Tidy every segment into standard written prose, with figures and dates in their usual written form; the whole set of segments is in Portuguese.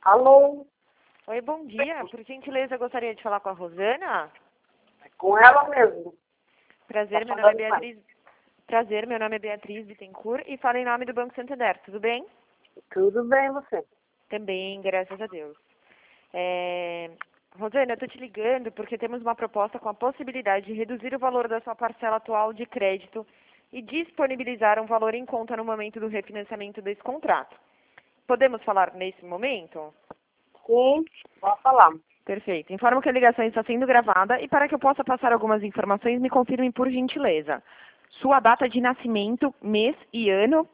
Alô? Oi, bom dia. Por gentileza, eu gostaria de falar com a Rosana. É com ela mesmo. Prazer, Tá meu nome é falando Beatriz. Prazer, meu nome é Beatriz Bittencourt e falo em nome do Banco Santander. Tudo bem? Tudo bem, você? Também, graças a Deus. Rosana, eu estou te ligando porque temos uma proposta com a possibilidade de reduzir o valor da sua parcela atual de crédito e disponibilizar um valor em conta no momento do refinanciamento desse contrato. Podemos falar nesse momento? Sim, pode falar. Perfeito. Informo que a ligação está sendo gravada e para que eu possa passar algumas informações, me confirmem por gentileza. Sua data de nascimento, mês e ano,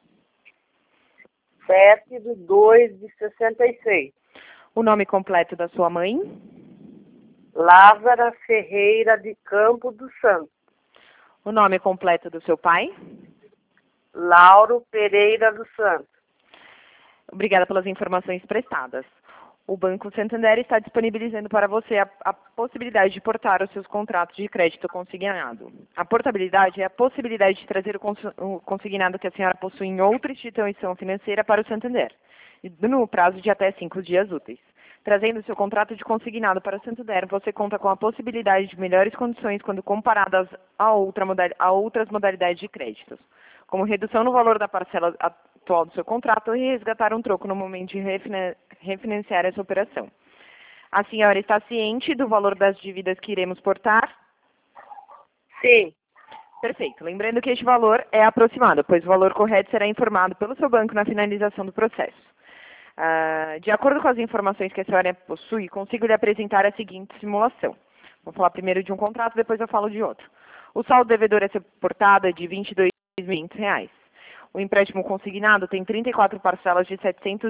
7/2/66. o nome completo da sua mãe, Lázara Ferreira de Campo do Santo. o nome completo do seu pai. Lauro Pereira dos Santos. Obrigada pelas informações prestadas. O Banco Santander está disponibilizando para você a possibilidade de portar os seus contratos de crédito consignado. A portabilidade é a possibilidade de trazer o consignado que a senhora possui em outra instituição financeira para o Santander, no prazo de até 5 dias úteis. Trazendo o seu contrato de consignado para o Santander, você conta com a possibilidade de melhores condições quando comparadas a outras modalidades de créditos, como redução no valor da parcela atual do seu contrato e resgatar um troco no momento de refinanciar essa operação. A senhora está ciente do valor das dívidas que iremos portar? Sim. Perfeito. Lembrando que este valor é aproximado, pois o valor correto será informado pelo seu banco na finalização do processo. De acordo com as informações que a senhora possui, consigo lhe apresentar a seguinte simulação. Vou falar primeiro de um contrato, depois eu falo de outro. O saldo devedor a ser portado é de R$ 22.500. O empréstimo consignado tem 34 parcelas de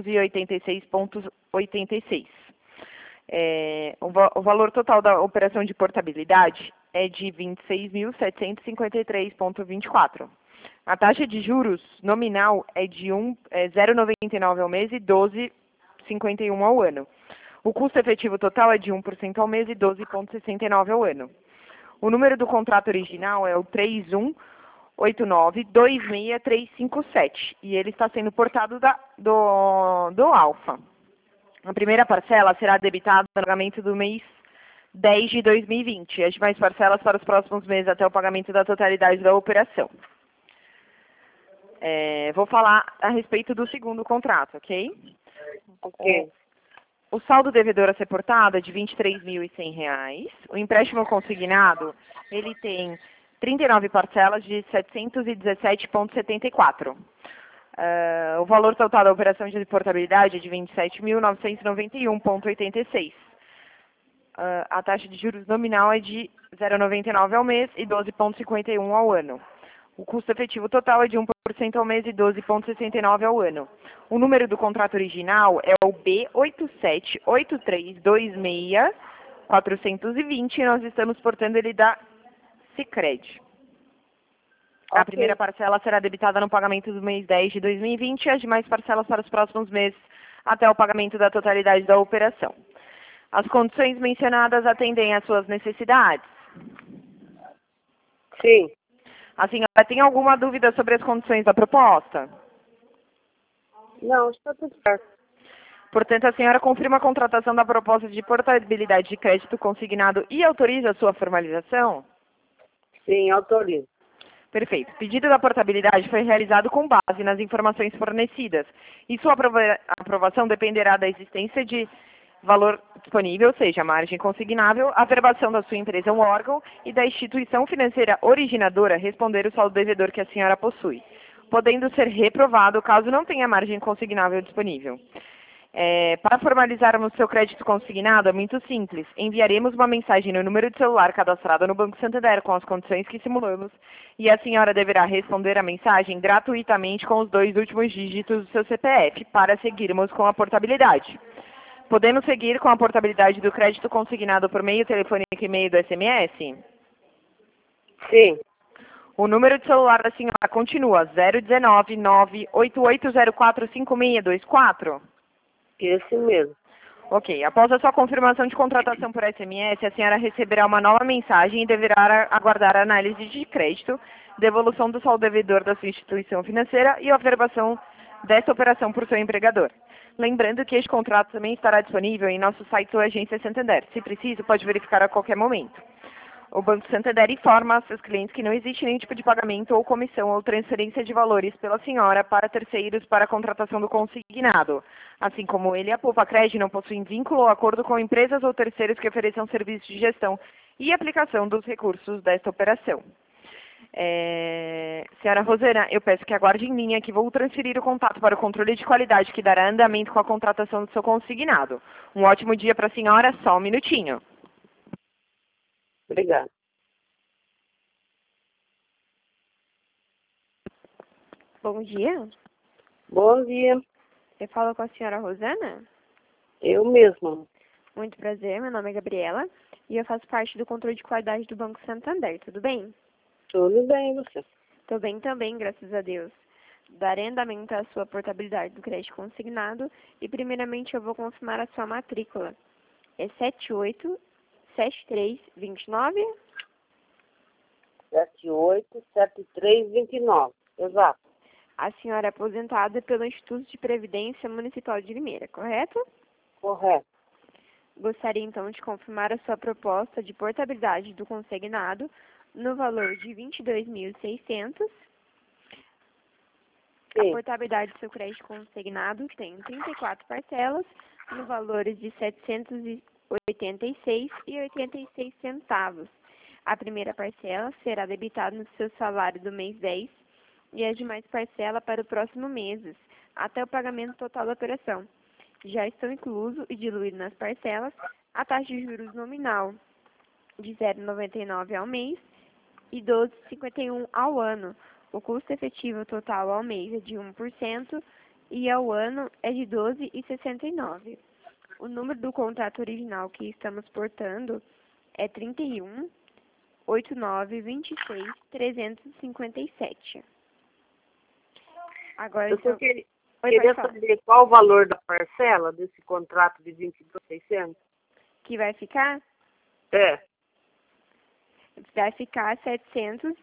786,86. O valor total da operação de portabilidade é de R$ 26.753,24. A taxa de juros nominal é de 0,99 ao mês e 12,51 ao ano. O custo efetivo total é de 1% ao mês e 12,69 ao ano. O número do contrato original é o 3189-26357 e ele está sendo portado do Alfa. A primeira parcela será debitada no pagamento do mês 10 de 2020 e as demais parcelas para os próximos meses até o pagamento da totalidade da operação. Vou falar a respeito do segundo contrato, ok? Ok. O saldo devedor a ser portado é de R$ 23.100. O empréstimo consignado, ele tem 39 parcelas de 717,74. O valor total da operação de portabilidade é de R$ 27.991,86. A taxa de juros nominal é de 0,99 ao mês e 12,51 ao ano. O custo efetivo total é de 1% ao mês e 12,69 ao ano. O número do contrato original é o B878326-420 e nós estamos portando ele da Sicredi. A Ok. primeira parcela será debitada no pagamento do mês 10 de 2020 e as demais parcelas para os próximos meses até o pagamento da totalidade da operação. As condições mencionadas atendem às suas necessidades? Sim. A senhora tem alguma dúvida sobre as condições da proposta? Não, está tudo certo. Portanto, a senhora confirma a contratação da proposta de portabilidade de crédito consignado e autoriza a sua formalização? Sim, autorizo. Perfeito. O pedido da portabilidade foi realizado com base nas informações fornecidas e sua aprovação dependerá da existência de valor disponível, ou seja, margem consignável, a averbação da sua empresa ou órgão e da instituição financeira originadora responder o saldo devedor que a senhora possui, podendo ser reprovado caso não tenha margem consignável disponível. Para formalizarmos seu crédito consignado é muito simples. Enviaremos uma mensagem no número de celular cadastrado no Banco Santander com as condições que simulamos e a senhora deverá responder a mensagem gratuitamente com os 2 últimos dígitos do seu CPF para seguirmos com a portabilidade. Podemos seguir com a portabilidade do crédito consignado por meio telefônico e meio do SMS? Sim. O número de celular da senhora continua 019-988045624? Esse mesmo. Ok. Após a sua confirmação de contratação por SMS, a senhora receberá uma nova mensagem e deverá aguardar a análise de crédito, devolução do saldo devedor da sua instituição financeira e a averbação desta operação por seu empregador. Lembrando que este contrato também estará disponível em nosso site ou agência Santander. Se preciso, pode verificar a qualquer momento. O Banco Santander informa aos seus clientes que não existe nenhum tipo de pagamento ou comissão ou transferência de valores pela senhora para terceiros para a contratação do consignado. Assim como ele, a Poupa-Cred não possui vínculo ou acordo com empresas ou terceiros que ofereçam serviços de gestão e aplicação dos recursos desta operação. Senhora Rosana, eu peço que aguarde em linha que vou transferir o contato para o controle de qualidade que dará andamento com a contratação do seu consignado. Um ótimo dia para a senhora, só um minutinho. Obrigada. Bom dia. Bom dia. Eu falo com a senhora Rosana? Eu mesma. Muito prazer, meu nome é Gabriela e eu faço parte do controle de qualidade do Banco Santander, tudo bem? Tudo bem, e você? Tô bem também, graças a Deus. Darei andamento à sua portabilidade do crédito consignado e primeiramente eu vou confirmar a sua matrícula. É 787329? 787329. Exato. A senhora é aposentada pelo Instituto de Previdência Municipal de Limeira, correto? Correto. Gostaria então de confirmar a sua proposta de portabilidade do consignado no valor de R$ 22.600. A Sim. portabilidade do seu crédito consignado tem 34 parcelas no valores de R$ 786,86. A primeira parcela será debitada no seu salário do mês 10 e as demais parcelas para os próximos meses, até o pagamento total da operação. Já estão inclusos e diluídos nas parcelas a taxa de juros nominal de 0,99 ao mês e 12,51 ao ano. O custo efetivo total ao mês é de 1% e ao ano é de 12,69. O número do contrato original que estamos portando é 31 89 26 357. Agora, Eu só então... queria Oi, pode falar. saber qual o valor da parcela desse contrato de 22.600. Que vai ficar? É. Vai ficar 786,86.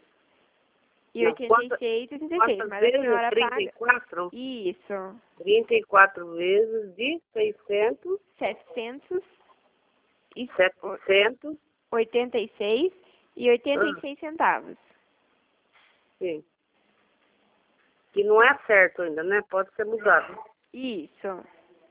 Quantas Mas a vezes? senhora 34? paga... Isso. 34 vezes de 600. 786,86 centavos. Sim. Que não é certo ainda, né? Pode ser mudado. Isso.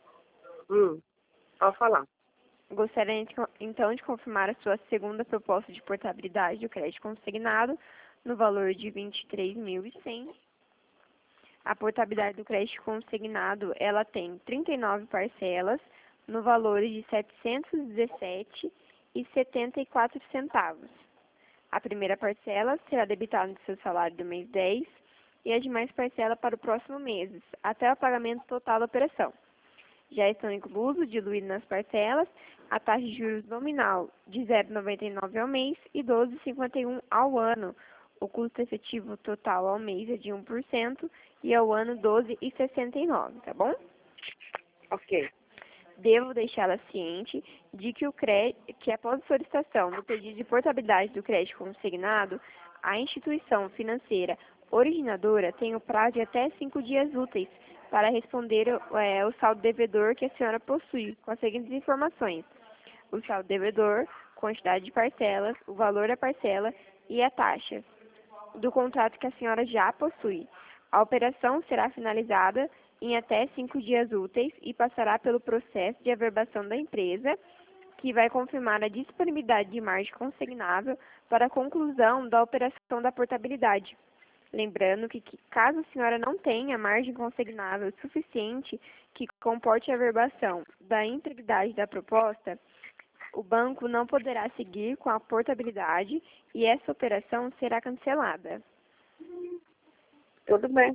Pode falar. Gostaria então de confirmar a sua segunda proposta de portabilidade do crédito consignado no valor de R$ 23.100. A portabilidade do crédito consignado, ela tem 39 parcelas no valor de R$ 717,74. A primeira parcela será debitada no seu salário do mês 10 e as demais parcelas para o próximo mês, até o pagamento total da operação. Já estão inclusos, diluídos nas parcelas, a taxa de juros nominal de 0,99 ao mês e 12,51 ao ano. O custo efetivo total ao mês é de 1% e ao ano 12,69, tá bom? Ok. Devo deixá-la ciente de que que após a solicitação do pedido de portabilidade do crédito consignado, a instituição financeira originadora tem o prazo de até 5 dias úteis para responder o saldo devedor que a senhora possui, com as seguintes informações: o saldo devedor, quantidade de parcelas, o valor da parcela e a taxa do contrato que a senhora já possui. A operação será finalizada em até 5 dias úteis e passará pelo processo de averbação da empresa, que vai confirmar a disponibilidade de margem consignável para a conclusão da operação da portabilidade. Lembrando que caso a senhora não tenha margem consignável suficiente que comporte a averbação da integridade da proposta, o banco não poderá seguir com a portabilidade e essa operação será cancelada. Tudo bem.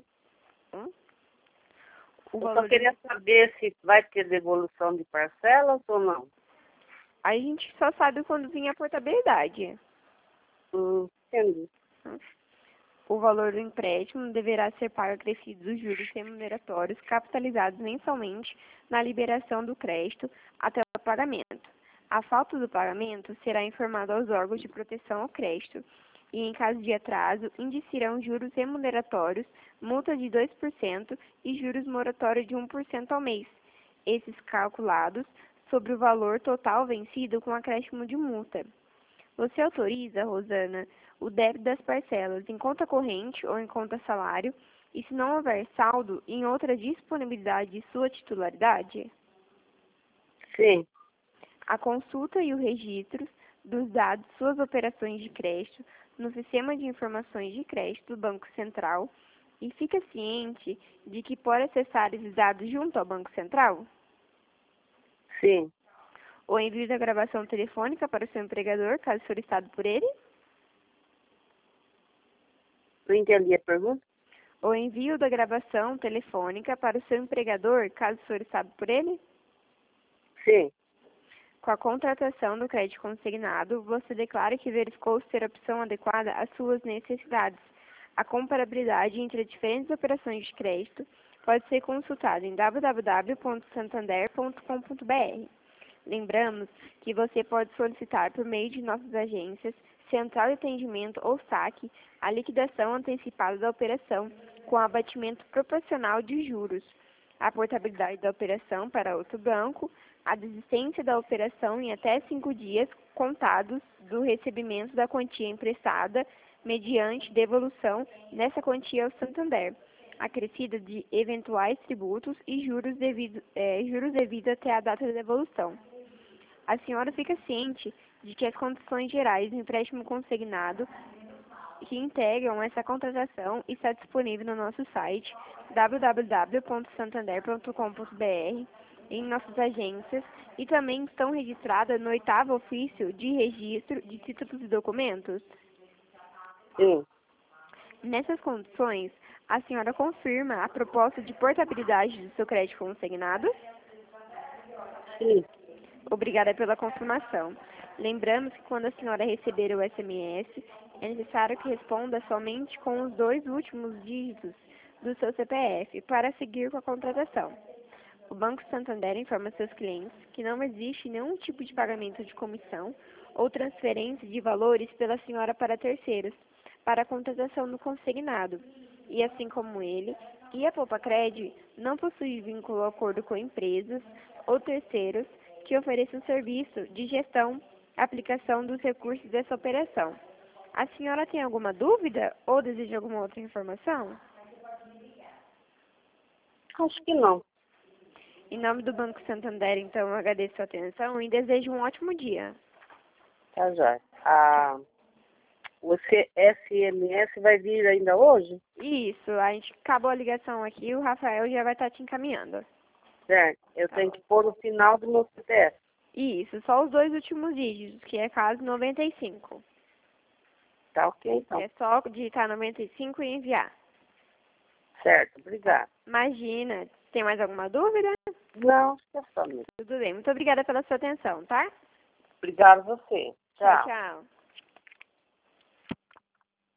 O Eu valor só queria saber se vai ter devolução de parcelas ou não. A gente só sabe quando vinha a portabilidade. Entendi. O valor do empréstimo deverá ser pago acrescido dos juros remuneratórios capitalizados mensalmente na liberação do crédito até o pagamento. A falta do pagamento será informado aos órgãos de proteção ao crédito e, em caso de atraso, indiciarão juros remuneratórios multa de 2% e juros moratórios de 1% ao mês. Esses calculados sobre o valor total vencido com acréscimo de multa. Você autoriza, Rosana, o débito das parcelas em conta corrente ou em conta salário e, se não houver saldo, em outra disponibilidade de sua titularidade? Sim. A consulta e o registro dos dados de suas operações de crédito no Sistema de Informações de Crédito do Banco Central e fica ciente de que pode acessar esses dados junto ao Banco Central? Sim. O envio da gravação telefônica para o seu empregador, caso solicitado por ele? Não entendi a pergunta? O envio da gravação telefônica para o seu empregador, caso solicitado por ele? Sim. Com a contratação do crédito consignado, você declara que verificou ser a opção adequada às suas necessidades. A comparabilidade entre diferentes operações de crédito pode ser consultada em www.santander.com.br. Lembramos que você pode solicitar por meio de nossas agências, Central de Atendimento ou SAC, a liquidação antecipada da operação com abatimento proporcional de juros, a portabilidade da operação para outro banco, a desistência da operação em até 5 dias contados do recebimento da quantia emprestada mediante devolução nessa quantia ao Santander, acrescida de eventuais tributos e juros devidos até a data da devolução. A senhora fica ciente de que as condições gerais do empréstimo consignado que integram essa contratação está disponível no nosso site www.santander.com.br, em nossas agências e também estão registradas no 8º ofício de registro de títulos e documentos? Sim. Nessas condições, a senhora confirma a proposta de portabilidade do seu crédito consignado? Sim. Obrigada pela confirmação. Lembramos que quando a senhora receber o SMS, é necessário que responda somente com os 2 últimos dígitos do seu CPF para seguir com a contratação. O Banco Santander informa seus clientes que não existe nenhum tipo de pagamento de comissão ou transferência de valores pela senhora para terceiros, para a contratação do consignado, e assim como ele e a Poupa-Cred não possui vínculo ou acordo com empresas ou terceiros que ofereçam serviço de gestão, aplicação dos recursos dessa operação. A senhora tem alguma dúvida ou deseja alguma outra informação? Acho que não. Em nome do Banco Santander, então, eu agradeço a sua atenção e desejo um ótimo dia. Tá já. O SMS vai vir ainda hoje? Isso, a gente acabou a ligação aqui, o Rafael já vai estar te encaminhando. Certo. Eu tenho que pôr no final do meu CPF. Isso, só os 2 últimos dígitos, que é caso 95. Tá ok, então. É só digitar 95 e enviar. Certo. Obrigado. Imagina, tem mais alguma dúvida? Não, acho que é só mesmo. Tudo bem, muito obrigada pela sua atenção, tá? Obrigado a você. Tchau, tchau.